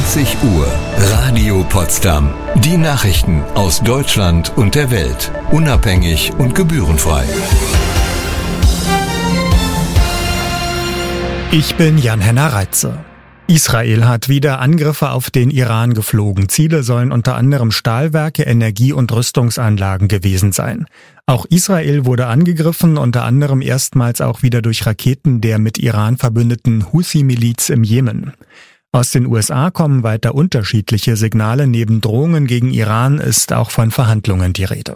20 Uhr. Radio Potsdam. Die Nachrichten aus Deutschland und der Welt. Unabhängig und gebührenfrei. Ich bin Jan-Henner Reitze. Israel hat wieder Angriffe auf den Iran geflogen. Ziele sollen unter anderem Stahlwerke, Energie- und Rüstungsanlagen gewesen sein. Auch Israel wurde angegriffen, unter anderem erstmals auch wieder durch Raketen der mit Iran verbündeten Houthi-Miliz im Jemen. Aus den USA kommen weiter unterschiedliche Signale. Neben Drohungen gegen Iran ist auch von Verhandlungen die Rede.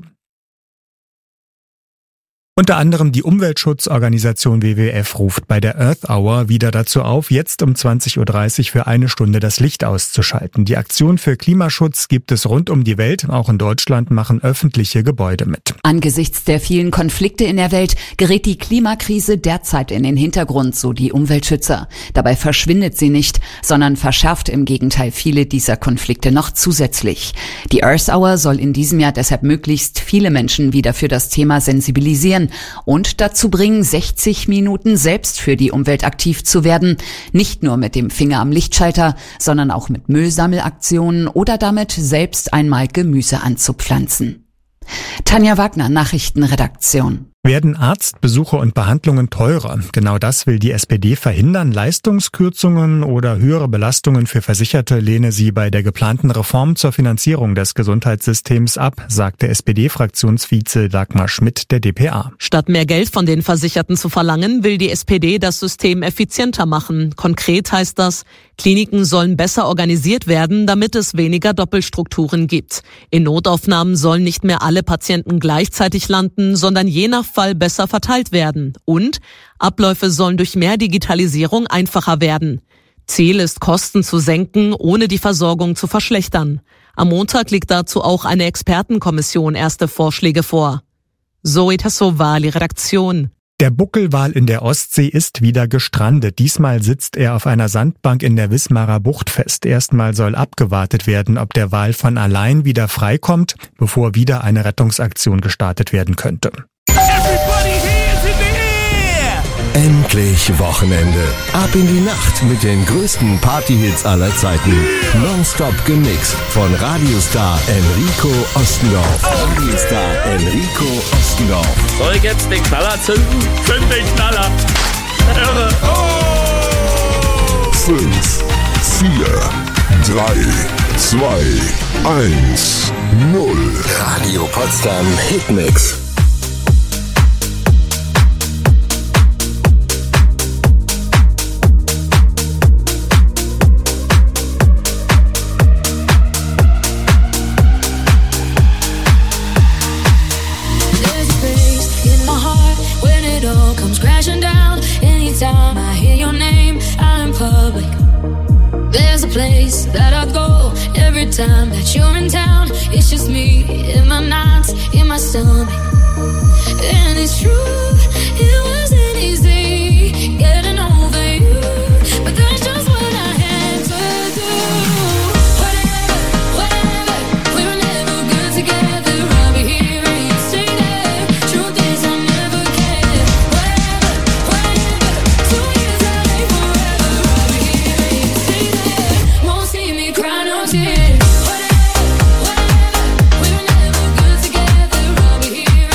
Unter anderem die Umweltschutzorganisation WWF ruft bei der Earth Hour wieder dazu auf, jetzt um 20.30 Uhr für eine Stunde das Licht auszuschalten. Die Aktion für Klimaschutz gibt es rund um die Welt. Auch in Deutschland machen öffentliche Gebäude mit. Angesichts der vielen Konflikte in der Welt gerät die Klimakrise derzeit in den Hintergrund, so die Umweltschützer. Dabei verschwindet sie nicht, sondern verschärft im Gegenteil viele dieser Konflikte noch zusätzlich. Die Earth Hour soll in diesem Jahr deshalb möglichst viele Menschen wieder für das Thema sensibilisieren und dazu bringen, 60 Minuten selbst für die Umwelt aktiv zu werden. Nicht nur mit dem Finger am Lichtschalter, sondern auch mit Müllsammelaktionen oder damit selbst einmal Gemüse anzupflanzen. Tanja Wagner, Nachrichtenredaktion. Werden Arztbesuche und Behandlungen teurer? Genau das will die SPD verhindern. Leistungskürzungen oder höhere Belastungen für Versicherte lehne sie bei der geplanten Reform zur Finanzierung des Gesundheitssystems ab, sagte SPD-Fraktionsvize Dagmar Schmidt der dpa. Statt mehr Geld von den Versicherten zu verlangen, will die SPD das System effizienter machen. Konkret heißt das, Kliniken sollen besser organisiert werden, damit es weniger Doppelstrukturen gibt. In Notaufnahmen sollen nicht mehr alle Patienten gleichzeitig landen, sondern je nach Fall besser verteilt werden. Und Abläufe sollen durch mehr Digitalisierung einfacher werden. Ziel ist, Kosten zu senken, ohne die Versorgung zu verschlechtern. Am Montag liegt dazu auch eine Expertenkommission erste Vorschläge vor. Zoe Tassovali, Redaktion. Der Buckelwal in der Ostsee ist wieder gestrandet. Diesmal sitzt er auf einer Sandbank in der Wismarer Bucht fest. Erstmal soll abgewartet werden, ob der Wal von allein wieder freikommt, bevor wieder eine Rettungsaktion gestartet werden könnte. Endlich Wochenende. Ab in die Nacht mit den größten Partyhits aller Zeiten. Nonstop gemixt von Radiostar Enrico Ostendorf. Radiostar Enrico Ostendorf. Soll ich jetzt den Knaller zünden? Zünd den Knaller. Irre. Oh! 5, 4, 3, 2, 1, 0. Radio Potsdam Hitmix. Anytime I hear your name out in public, there's a place that I go every time that you're in town. It's just me in my nights, in my stomach. And it's true, it wasn't easy getting over you, but that's just what I had to do. Whatever, we were never good together. I'll be here and you stay there. Truth is I never cared. Whatever, 2 years I lay forever. I'll be here and you stay there. Won't see me cry no tears. Whatever, we were never good together. I'll be here.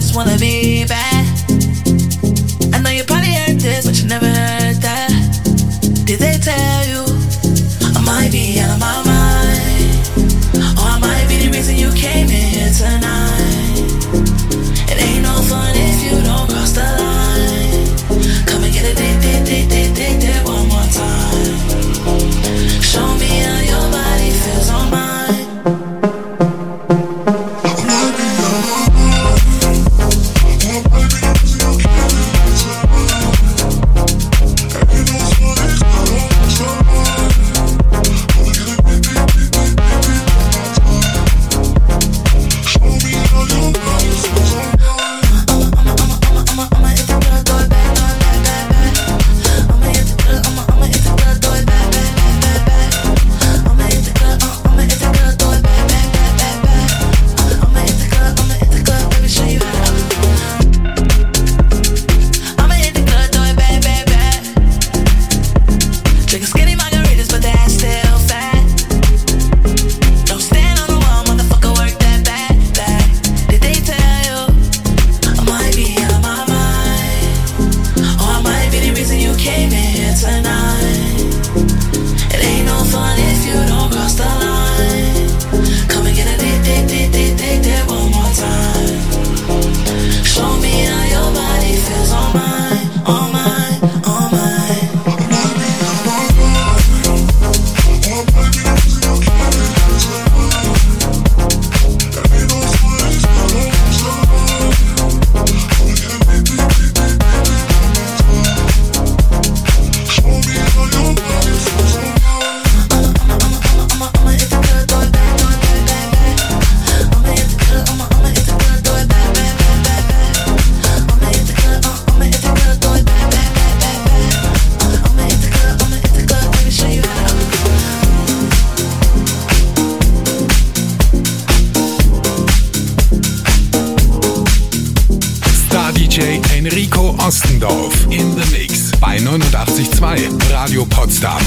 just wanna be bad. I know you probably heard this, but you never heard that. Did they tell you I might be out of my mind? Or I might be the reason you came in here tonight. It ain't no fun if you don't cross the line. Come and get a date one more time. Show me how your body feels on mine. Enrico Ostendorf in the Mix bei 89.2 Radio Potsdam.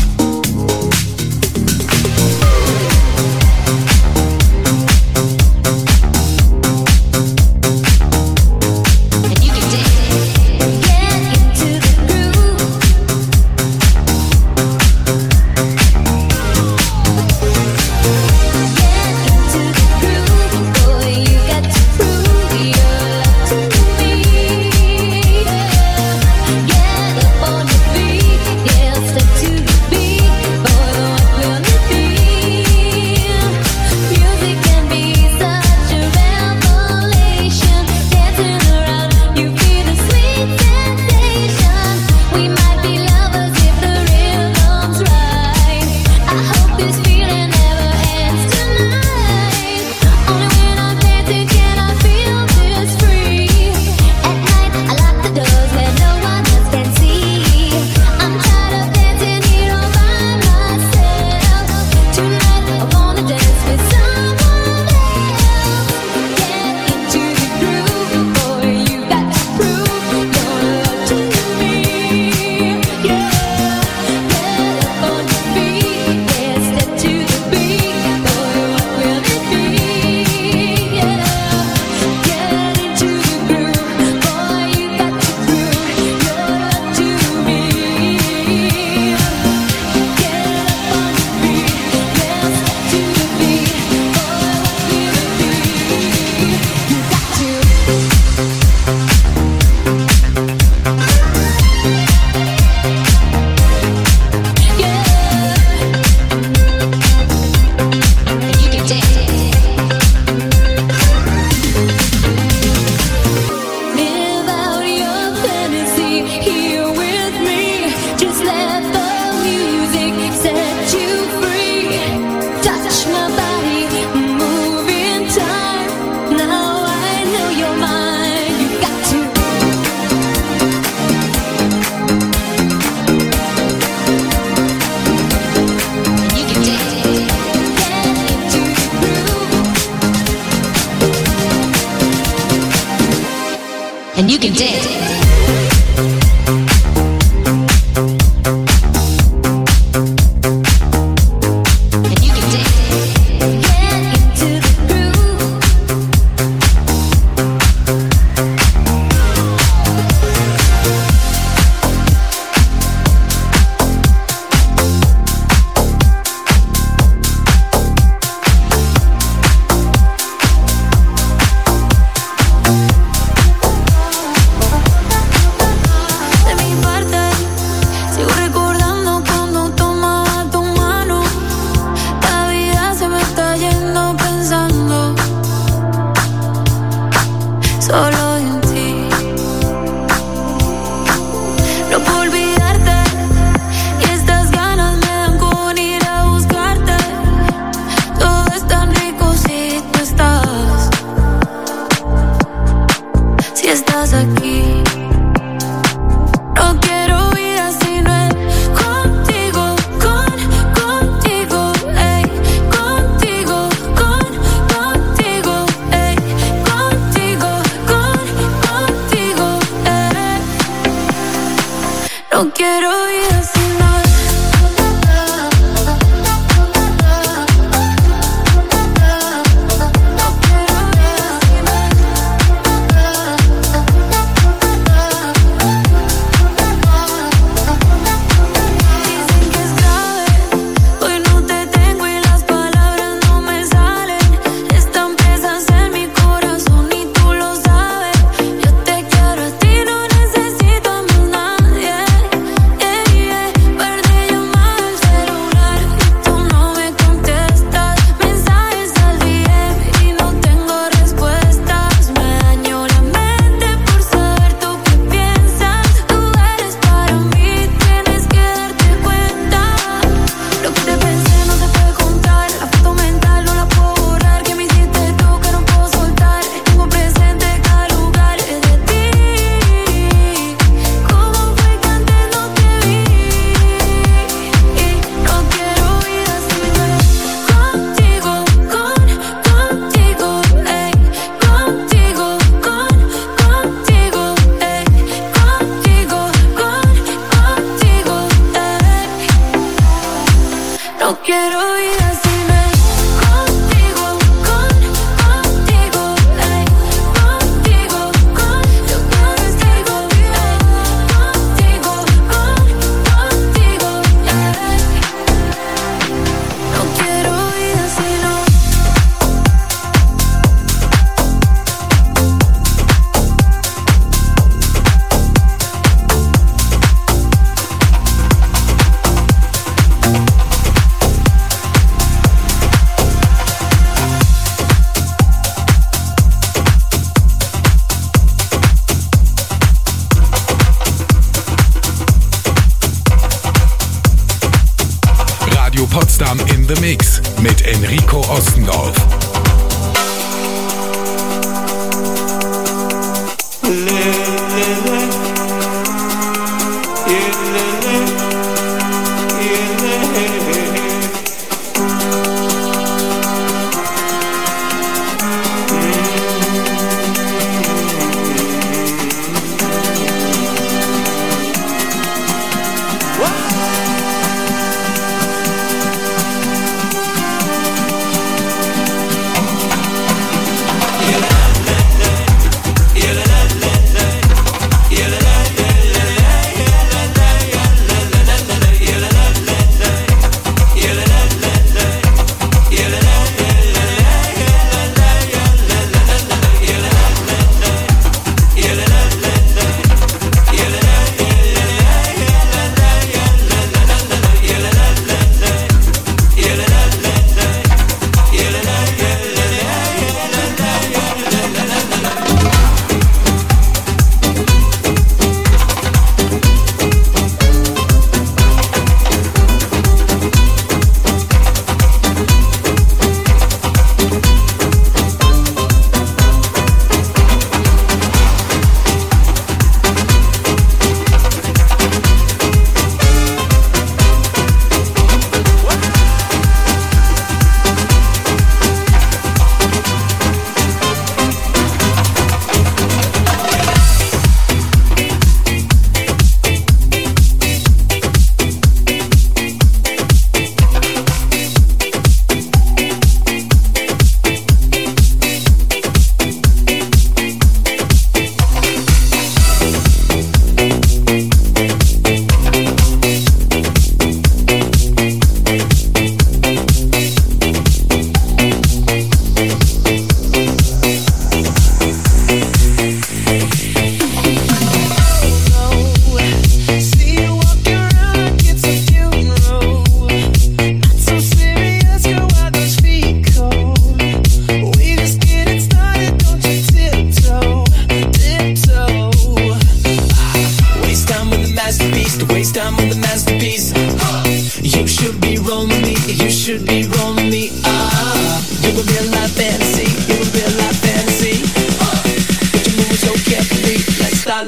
And you can dance. solo en ti. No puedo olvidarte y estas ganas me dan con ir a buscarte. Todo es tan rico si tú estás, si estás aquí. No quiero vida si no es contigo, contigo, ey, contigo, contigo, ey, contigo, contigo, ey. No quiero vida si no es. Potsdam in the Mix mit Enrico Ostendorf.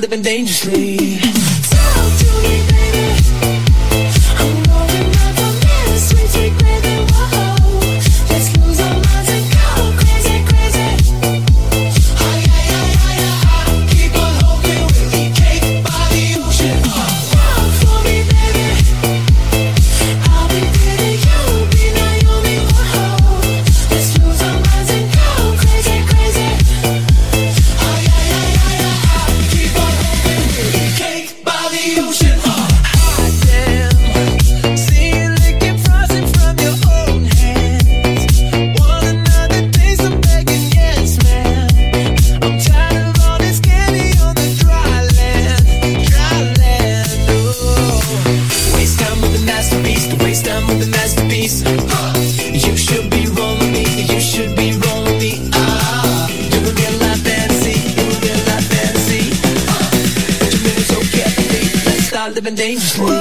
living dangerously. Talk to me, baby. I'm going up from here, sweet, sweet baby. Whoa, let's lose our minds and go crazy, crazy. Ay, ay, ay, ay, ay. Keep on hoping we'll be caked by the ocean. Walk for me, baby. I'll be Diddy, you'll be Naomi. Whoa, let's lose our minds and go crazy, crazy. Ay, ay, ay, ay, ay. Keep on hoping we'll be caked by the ocean. Hot damn, see you licking frozen from your own hands. Want another taste? I'm begging, yes, man. I'm tired of all this candy on the dry land, dry land. Oh, waste time with the masterpiece, to waste time with the masterpiece. You should be rolling me, you should be rolling me. You're a real life fantasy, you're a real life fantasy. But you move so carefully, let's start living dangerously.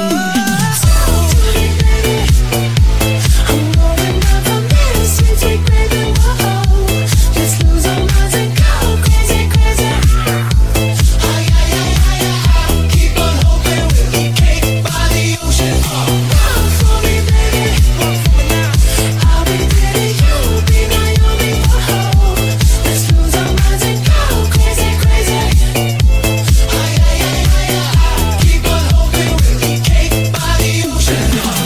I'm going up from here, sweet, sweet baby. Whoa, let's lose our minds and go crazy, crazy. Ay, ay, ay, ay, ay. Keep on hoping we'll be caked by the ocean. Walk for me, baby. Walk for me now. I'll be Diddy, you'll be Naomi. Whoa, let's lose our minds and go crazy, crazy. Ay, ay, ay, ay, ay. Keep on hoping we'll be caked by the ocean.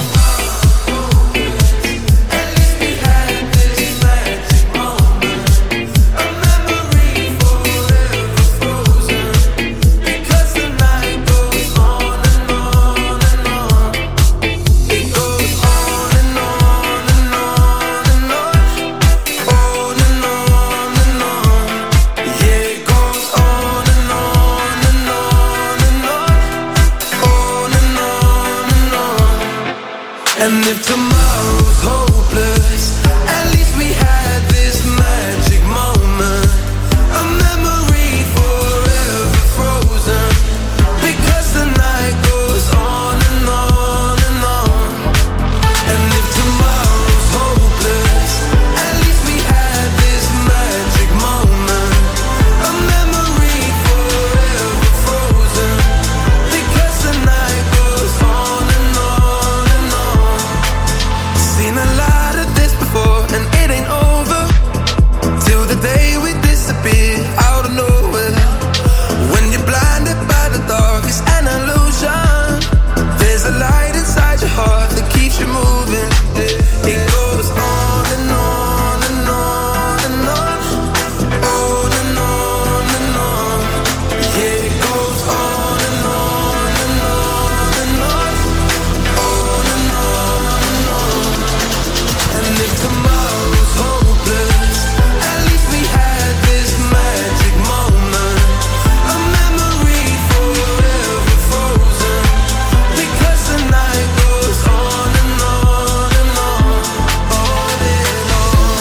At least we had this magic moment, a memory forever frozen. Because the night goes on and on and on. It goes on and on and on and on. On and on and on. Yeah, it goes on and on and on and on. On and on and on. And if tomorrow's hopeless, at least we had this magic moment, a memory forever frozen. Because the night goes on and on and on. And if tomorrow's hopeless, at least we had this magic moment, a memory forever frozen. Because the night goes on and on and on. Seen a lot of this before, and it ain't over till the day we disappear out of nowhere. When you're blinded by the dark, it's an illusion. There's a light inside your heart that keeps you moving. It goes on and on and on and on. On and on and on. Yeah, it goes on and on and on and on. On and on and on. And if tomorrow's hopeless, at least we had this magic moment, a memory forever frozen. Because the night goes on and on and on, on and on.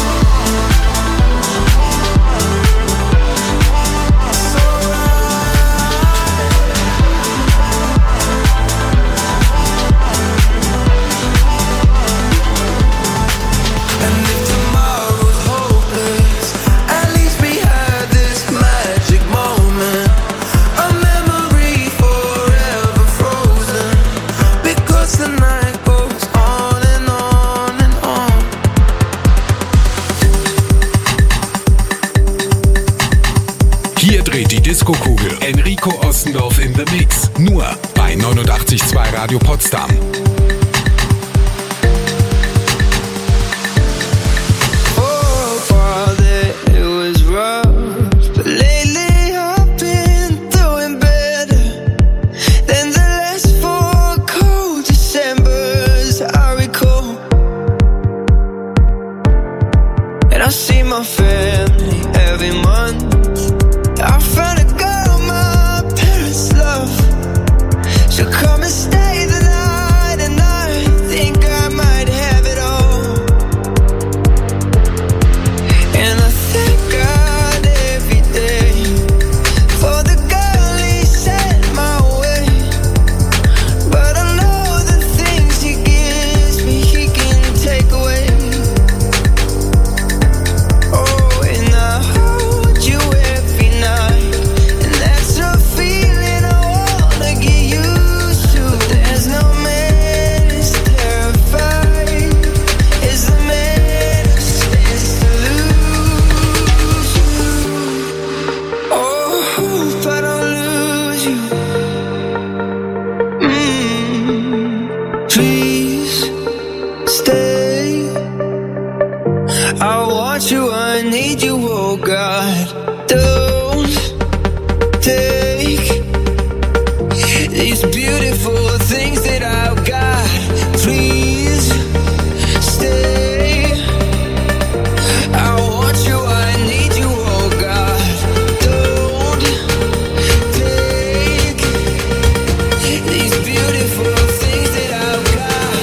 So and if tomorrow's hopeless, at least we had this magic moment, a memory forever frozen. Because the night goes on and on and on. Hier dreht die Disco-Kugel. Enrico Ostendorf in the Mix. Nur bei 89.2 Radio Potsdam. Oh, Father, it was rough, but lately I've been doing better than the last 4 cold Decembers I recall. And I see my family every month. I found a girl my parents love. She'll come and stay the night, and I think I might have it all. And I thank God every day for the girl He sent my way. But I know the things He gives me He can take away. Oh, and I hold you every night, and that's a feeling need you, oh God. Don't take these beautiful things that I've got. Please stay. I want you, I need you, oh God. Don't take these beautiful things that I've got.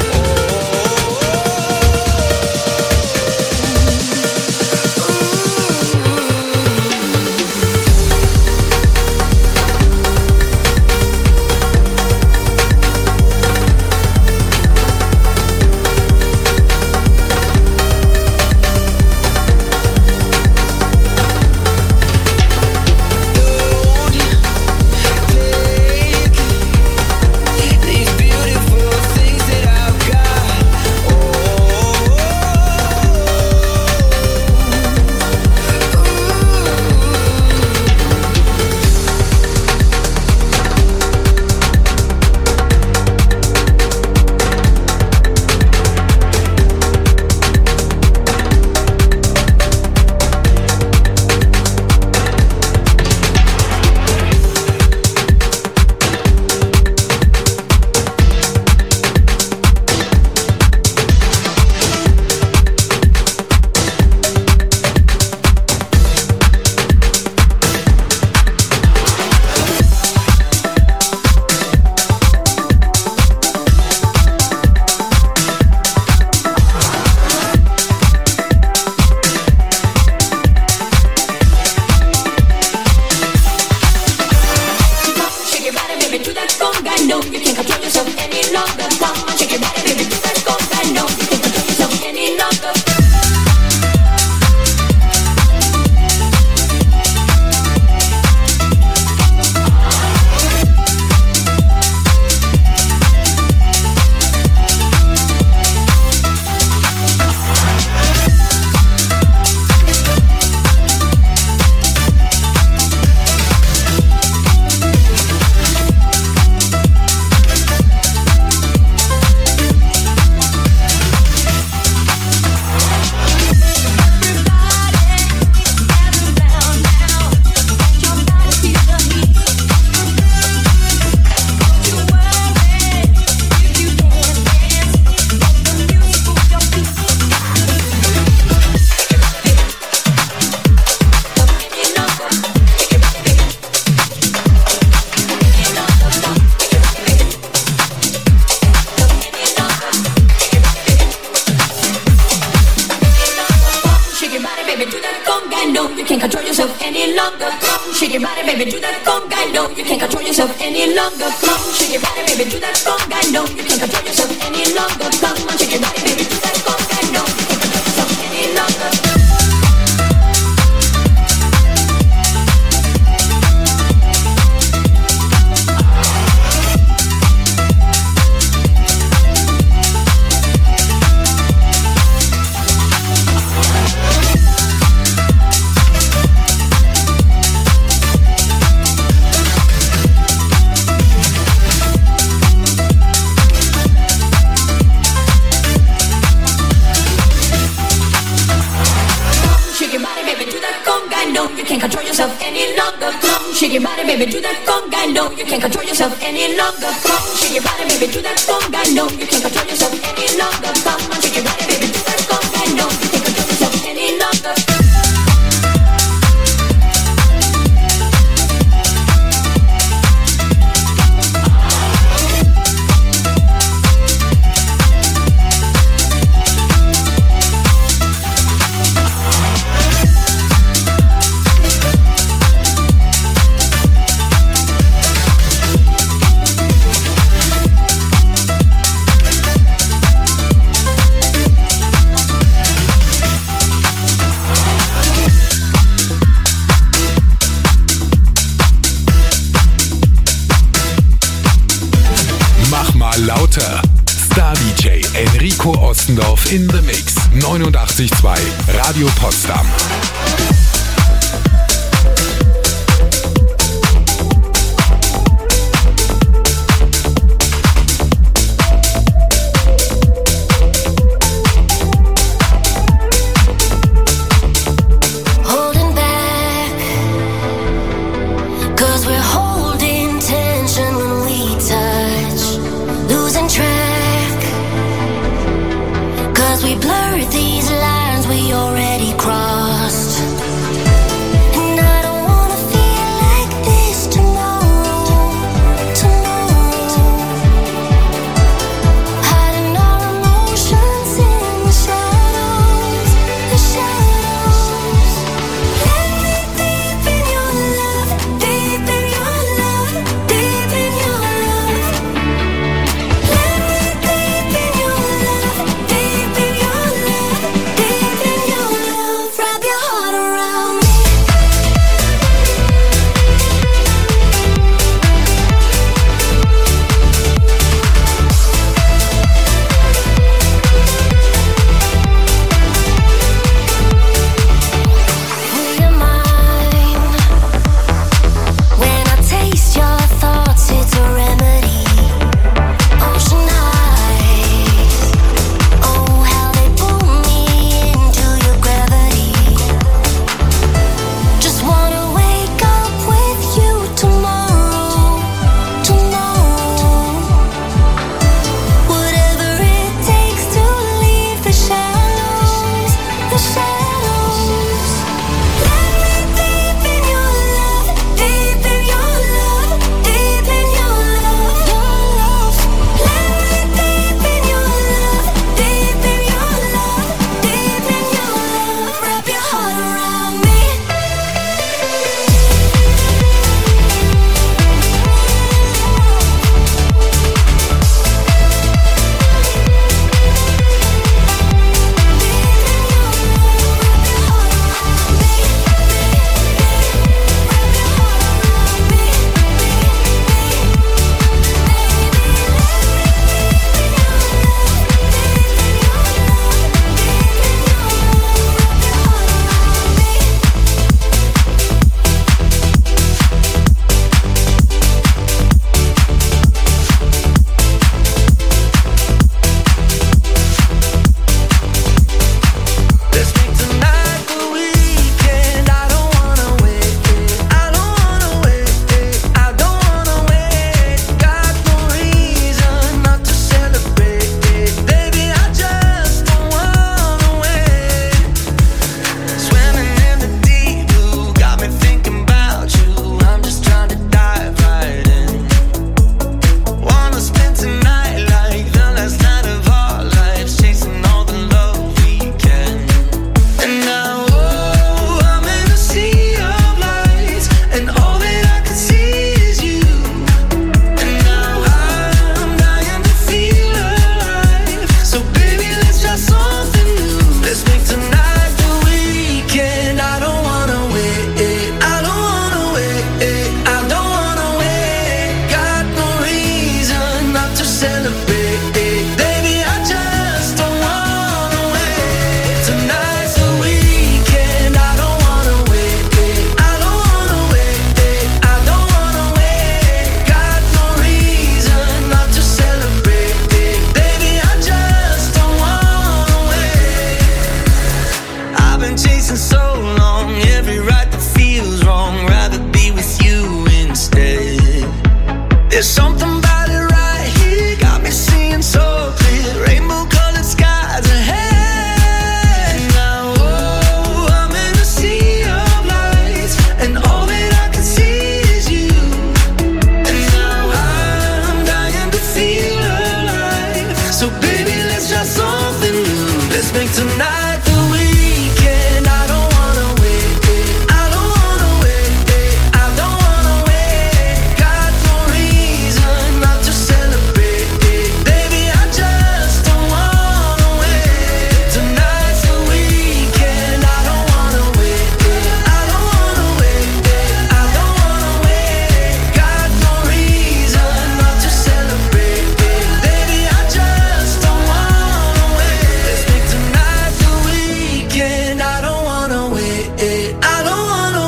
Lauter. Star DJ Enrico Ostendorf in the Mix. 89.2 Radio Potsdam.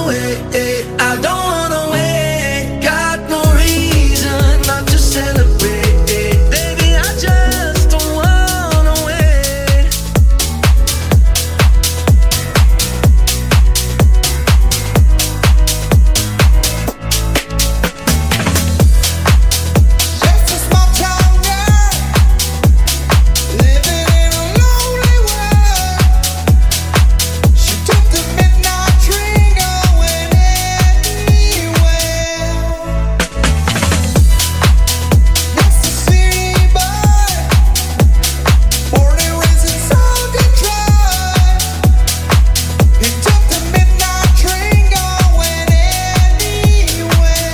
away. I don't wanna wait. Got no reason not to celebrate. Baby, I just don't wanna wait. Just a small town girl, living in a lonely world. She took the midnight train going anywhere. That's the city boy, born and raised in South Detroit. He took the midnight train going anywhere.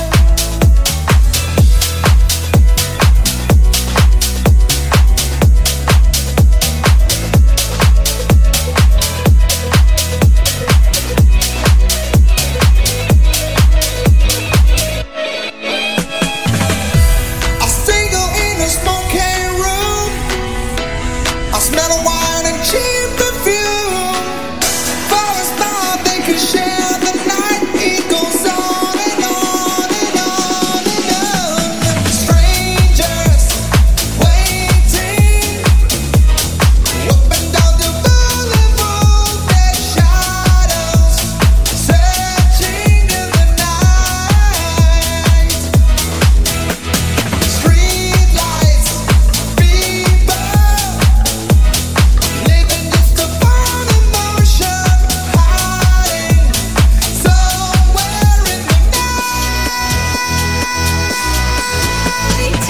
A single in a smoky room. I smell of wine and cheap perfume. For a star they could share the night. It goes on and on and on and on. Strangers waiting, up and down the boulevard. Their shadows searching in the night. Street lights, people living just to find emotion, hiding somewhere in the night.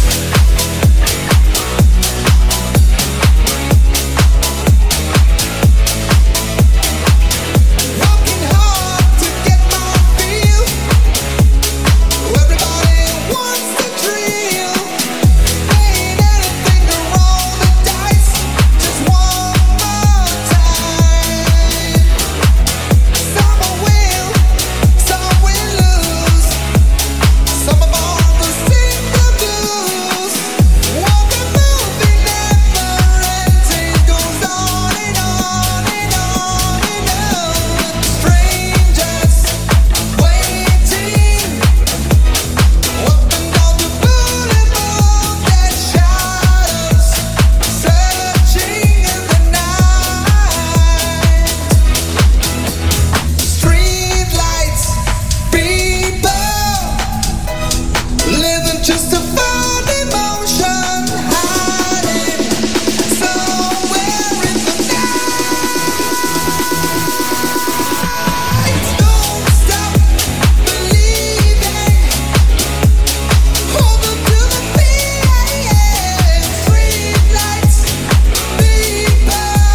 Working hard to get my feel. Everybody wants the thrill. Ain't anything to roll the dice. Just one more time. Some will win, some will lose. Some are born to sing the blues. What the movie never ends. It goes on and on and on and on. Strangers waiting, up and down the boulevard. Their shadows searching in the night. Street lights, people living just to find emotion, hiding somewhere in the night. Don't stop believing. Hold on to the beat. Street lights, people.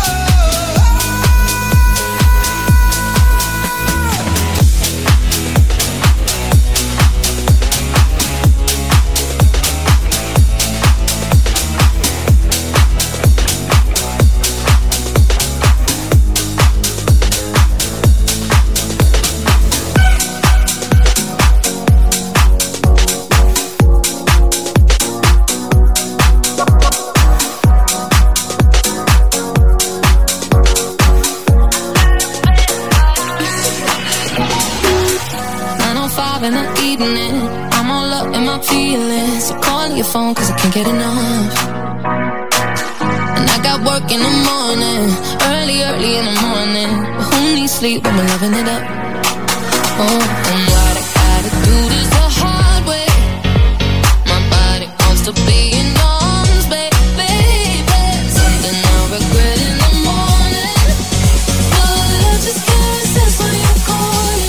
In the evening, I'm all up in my feelings. So call your phone cause I can't get enough. And I got work in the morning, early in the morning. But who needs sleep when we're loving it up? Oh, and what I gotta do this the hard way. My body wants to be in arms, baby. Something I regret in the morning. But I just can't sense when you're calling.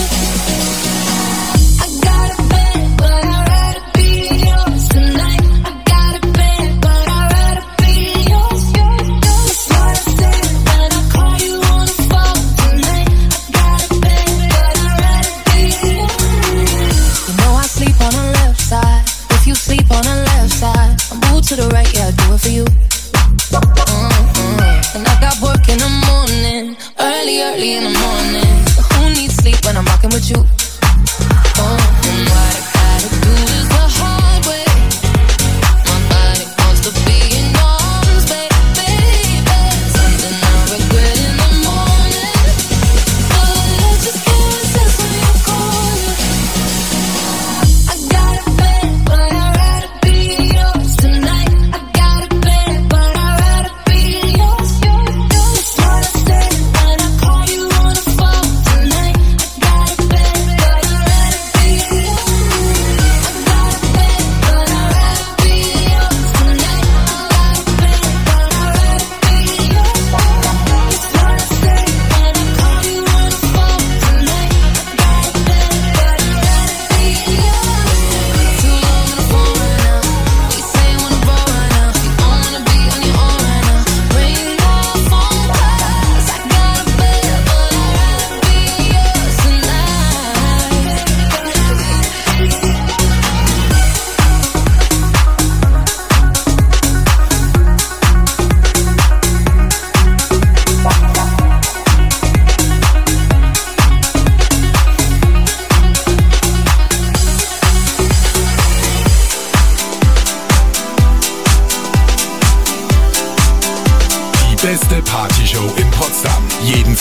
I got a bed, but I'd rather be yours tonight. I got a bed, but I'd rather be yours. That's what I said when I call you on the phone tonight. I got a bed, but I'd rather be yours. You know I sleep on the left side. If you sleep on the left side, I move to the right, yeah, I do it for you. And I got work in the morning, early in the morning. But who needs sleep when I'm rocking with you? Oh, and what I gotta do is the hard way. My body wants to be in arms, baby. Something I regret in the morning. But I just can't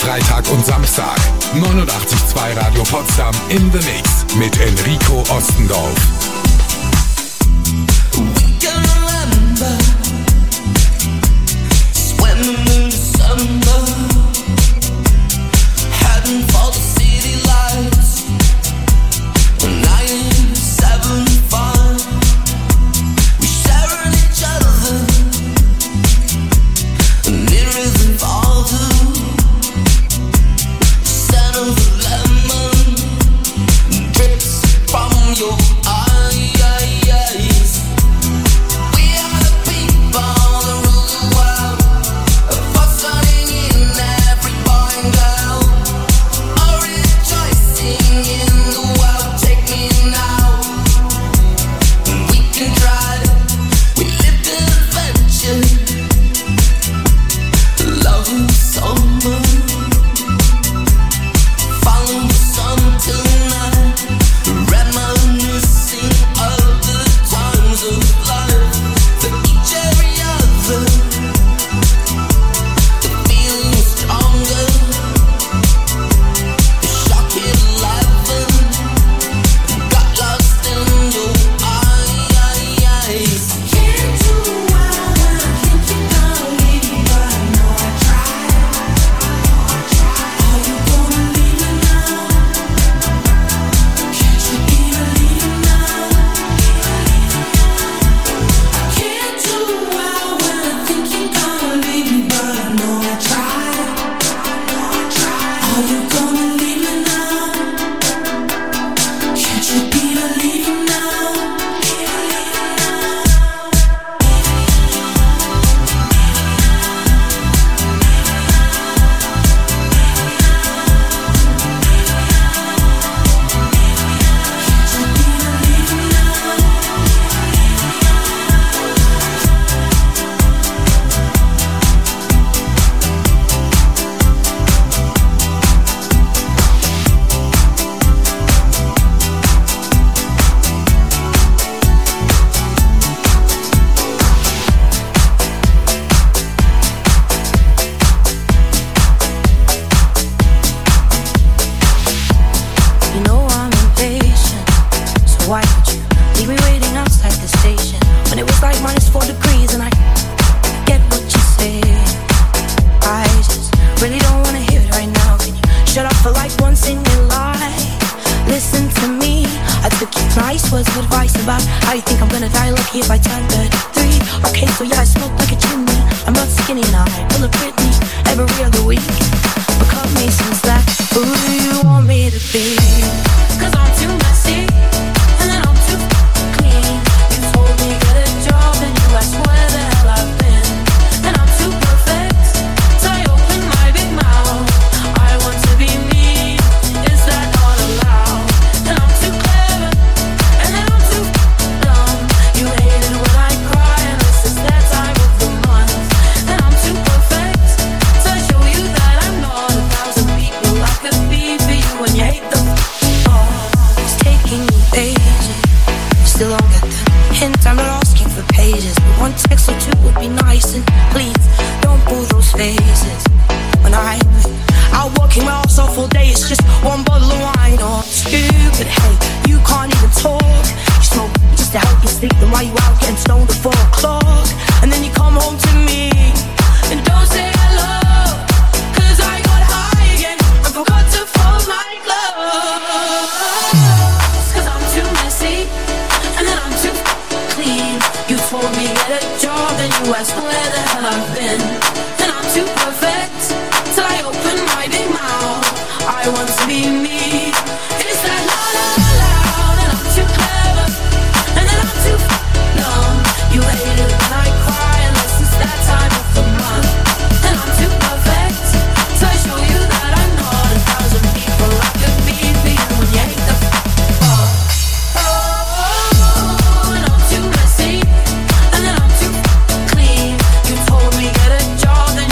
Freitag und Samstag. 89.2 Radio Potsdam in the Mix mit Enrico Ostendorf.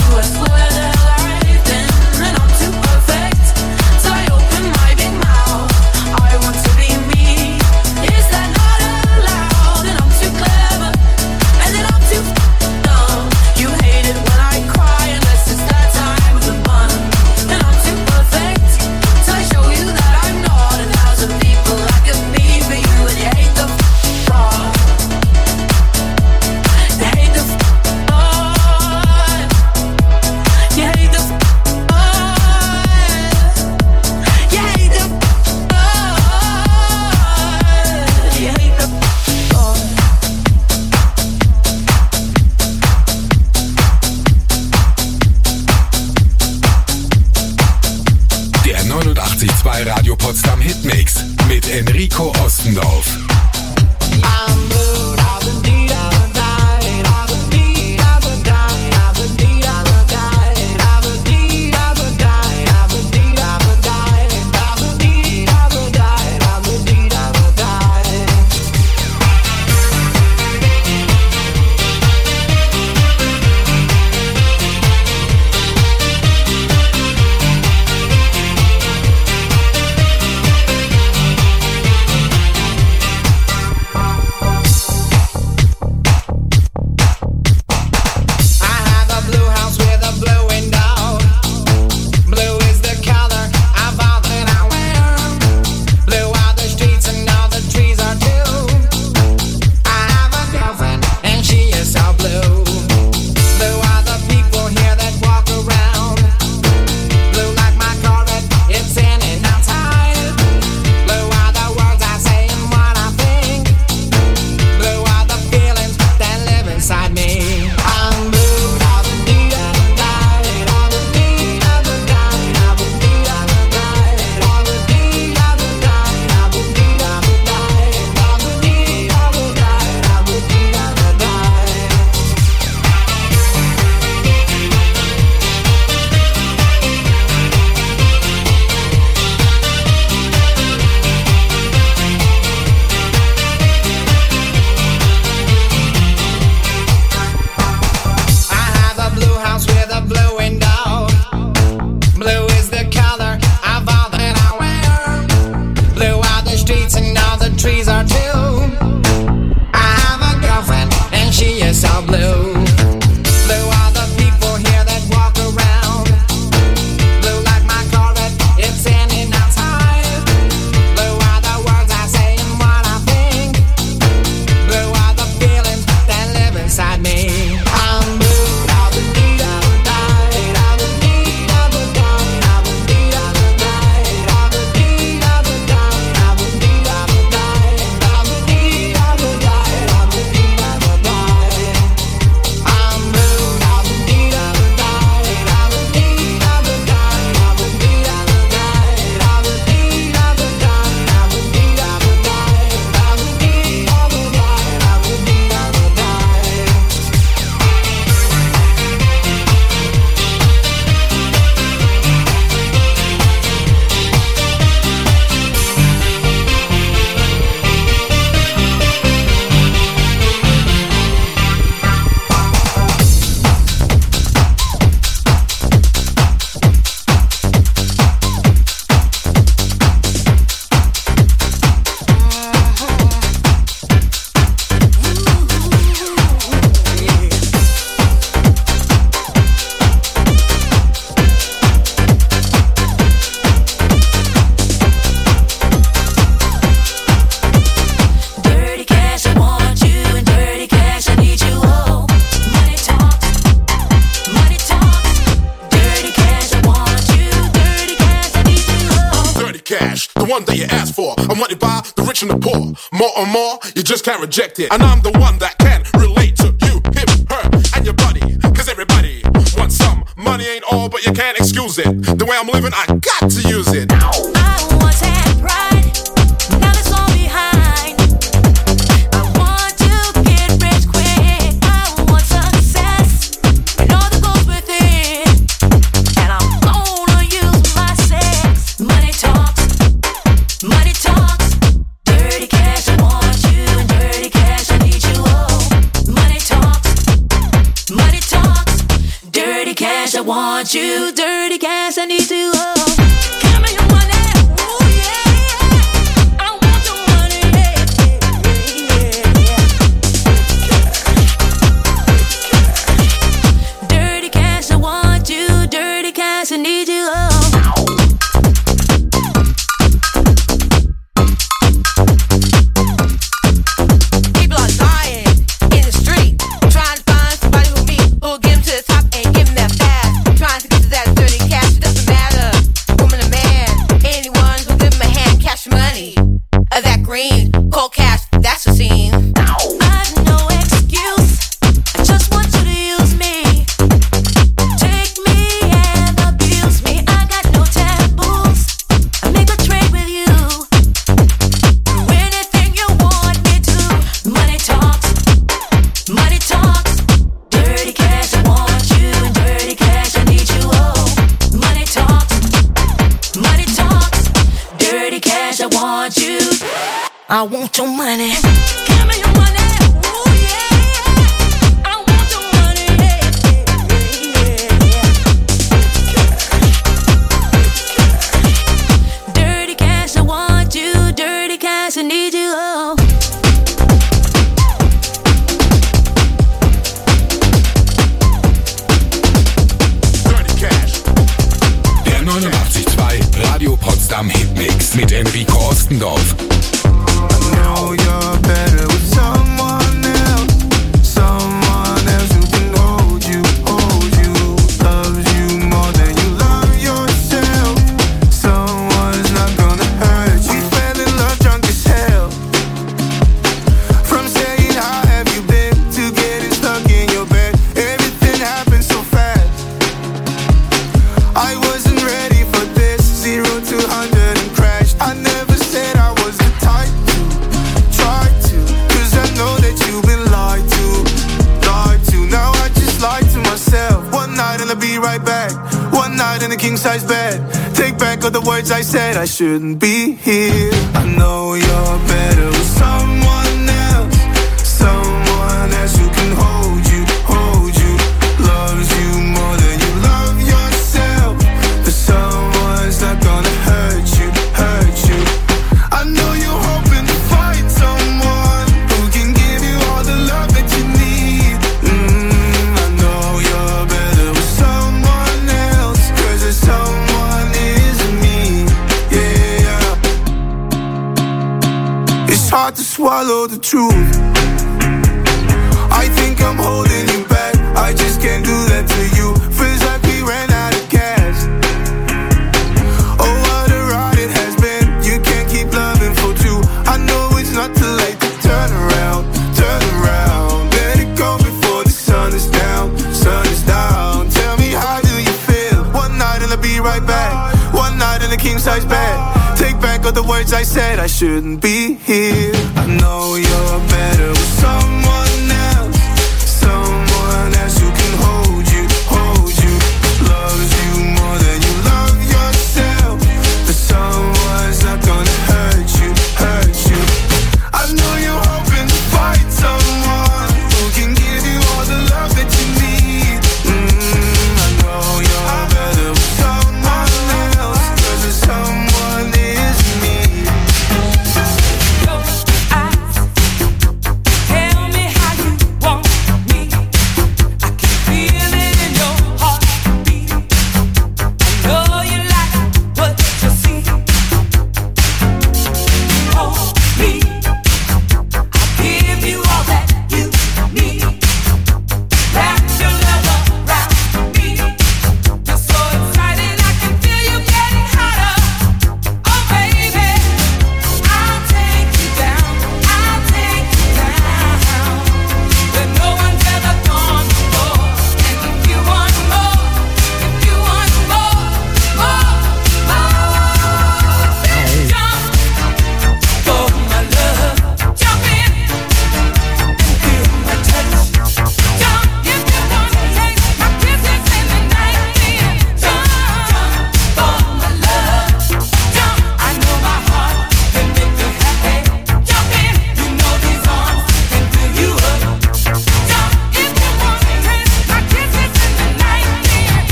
Now 106,2 Radio Potsdam Hitmix mit Enrico Ostendorf. one that you asked for. I'm wanted by the rich and the poor. More and more, you just can't reject it. And I'm the one that can relate to you, him, her, and your buddy. Cause everybody wants some. Money ain't all, but you can't excuse it. The way I'm living, I got to use it. I once had pride, now it's all behind. I want to get rich quick. I want success and all that goes with it. And I'm gonna use my sex. Money talks, dirty cash. I want you, and dirty cash. I need you. Oh, money talks, dirty cash. I want you, dirty cash. I need you. Oh. I need you, People are dying in the street, trying to find somebody who me, who'll get them to the top and give them that fast. Trying to get to that dirty cash, it doesn't matter, woman or man. Anyone who'll give them a hand, cash money. That green, cold cash, that's the scene. I've no excuse, I just want you to use me. Take me and abuse me. I got no taboos. I make a I want your money. Give me your money. Ooh, yeah. I want your money. Dirty cash, I want you. Dirty cash, I need you. Oh. Der 89.2 Radio Potsdam Hitmix mit Enrico Ostendorf. Now you're better with someone else who can hold you, loves you more than you love yourself. Someone's not gonna hurt you. We fell in love drunk as hell. From saying how have you been to getting stuck in your bed. Everything happened so fast. I wasn't ready for this. 0 to 100 and crashed. I never said I was the type to try to, 'cause I know that you've been lied to. Now I just lied to myself. One night and I'll be right back. One night in a king size bed. Take back all the words I said. I shouldn't be here. I know you're better with someone else who can hold you, loves you more than you love yourself. But someone's not gonna hurt you. I know you're hoping to find someone who can give you all the love that you need. I know you're better with someone else, 'cause there's someone isn't me. Yeah. It's hard to swallow the truth. I think I'm holding you back. I just can't do that to you. Feels like we ran out of gas. Oh, what a ride it has been. You can't keep loving for two. I know it's not too late to turn around. Let it go before the sun is down. Tell me, how do you feel? One night and I'll be right back. One night in a king size bed. Take back all the words I said. I shouldn't be here. I know you're better with someone else who can hold you, loves you more than you love yourself. But someone's not gonna hurt you. I know you're hoping to find someone who can give you all the love that you need. I know you're better with someone else, 'cause there's someone isn't me. Your eyes tell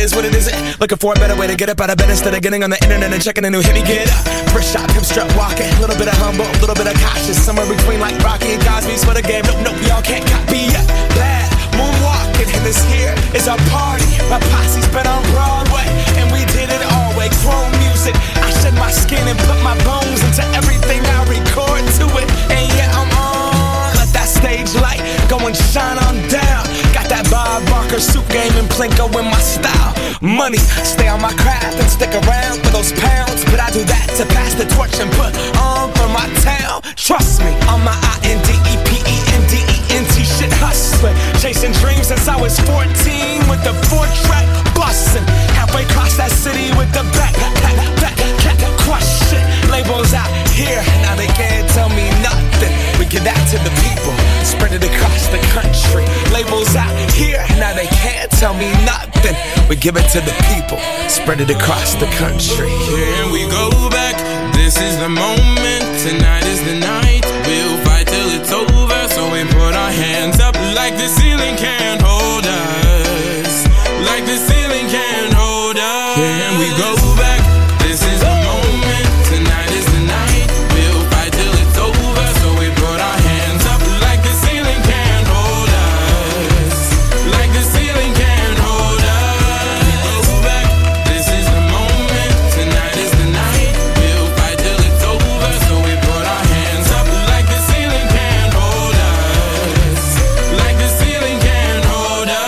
is what it isn't. Looking for a better way to get up out of bed instead of getting on the internet and checking a new hit. Me get up, first shot, pimp strut walking. A little bit of humble, a little bit of cautious. Somewhere between like Rocky and Cosby's for the game. Nope, y'all can't copy yet. Bad moonwalking, and this here is our party. My posse's been on Broadway, and we did it all way. Chrome music, I shed my skin and put my bones into everything I record to it. And yeah, I'm on. Let that stage light go and shine on down. Got that Bob Barker suit game and Plinko in my style. Money, stay on my craft and stick around for those pounds. But I do that to pass the torch and put on for my town. Trust me, on my INDEPENDENT shit hustling. Chasing dreams since I was 14 with the 4-track bustin'. Halfway across that city with the back crush shit. Labels out here, now they can't tell me nothing. We give that to the people, spread it across the country. Labels out here, now they can't tell me nothing. We give it to the people, spread it across the country. Here we go back, this is the moment, tonight is the night. We'll fight till it's over, so we put our hands up like the ceiling can't hold us. Like the ceiling can't hold us. Here we go back, this is the moment, tonight is the night. We'll fight till it's over, so we put our hands up like the ceiling can't hold us. Like the ceiling can't hold us. Go back, this is the moment, tonight is the night. We'll fight till it's over, so we put our hands up like the ceiling can't hold us. Like the ceiling can't hold us.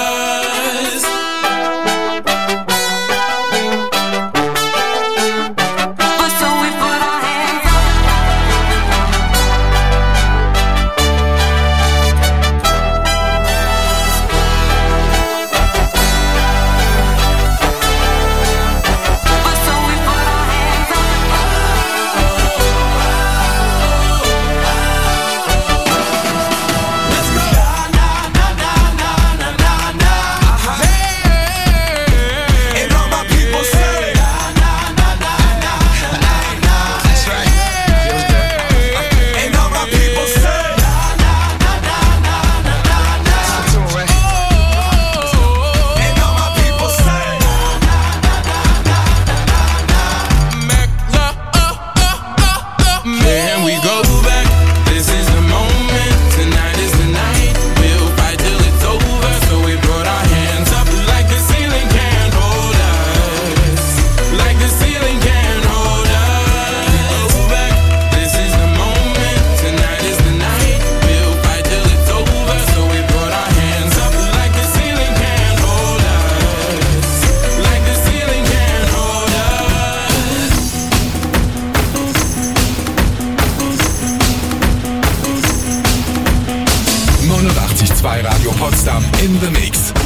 So we put our hands up. So we put our hands up. Let's go. And all my people say, that's right. And all my people say, that's the tune, right? And all my people say, Can we go back? This is the moment, tonight is the night. We'll fight till it's over, so we put our hands up like the ceiling can't hold us. Like the ceiling can't hold us. Go back, this is the moment, tonight is the night. We'll fight till it's over, so we put our hands up like the ceiling can't hold us. Like the ceiling can't hold us. 89.2 Radio Potsdam in the Mix.